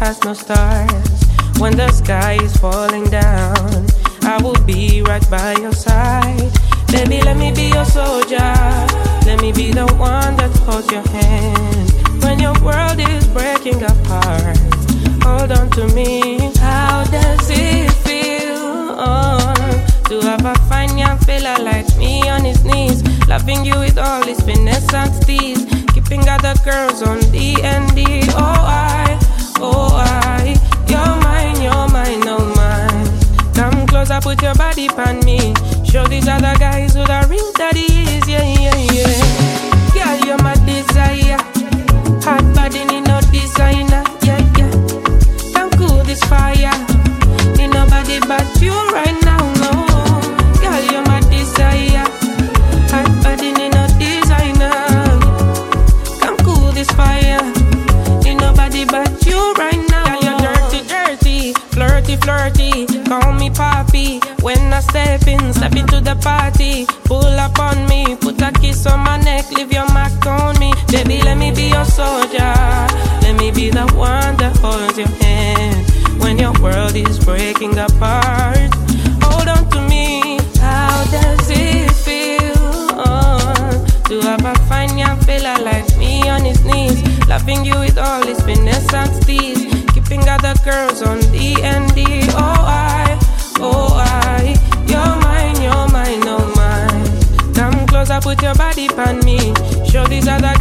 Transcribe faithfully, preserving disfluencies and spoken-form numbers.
has no stars. When the sky is falling down, I will be right by your side. Baby, let me be your soldier. Let me be the one that holds your hand. When your world is breaking apart, hold on to me. How does it feel oh, to have a fine young fella like me on his knees, loving you with all his finesse and steez, keeping other girls on D and D. Oh I, oh I, you're mine, you're mine, oh mine. Come closer, put your body on me. Show these other guys who the real daddy is. Yeah, yeah, yeah. Girl, you're my desire. Hot body, need no designer. Yeah, yeah. Come cool this fire. Need nobody but you right now, no. Girl, you're my desire. Hot body, need no designer. Come cool this fire. Need nobody but you right now. Girl, you're dirty, dirty, flirty, flirty. Call me papi when I step in, step into the party. Pull up on me, put a kiss on my neck, leave your mark on me. Baby, let me be your soldier. Let me be the one that holds your hand when your world is breaking apart. Hold on to me. How does it feel oh, to have a fine young fella like me on his knees, loving you with all his finesse and steez, keeping other girls on D and D. Oh I, oh I, you're mine, you're mine, oh mine. Come closer, put your body on me. Show these other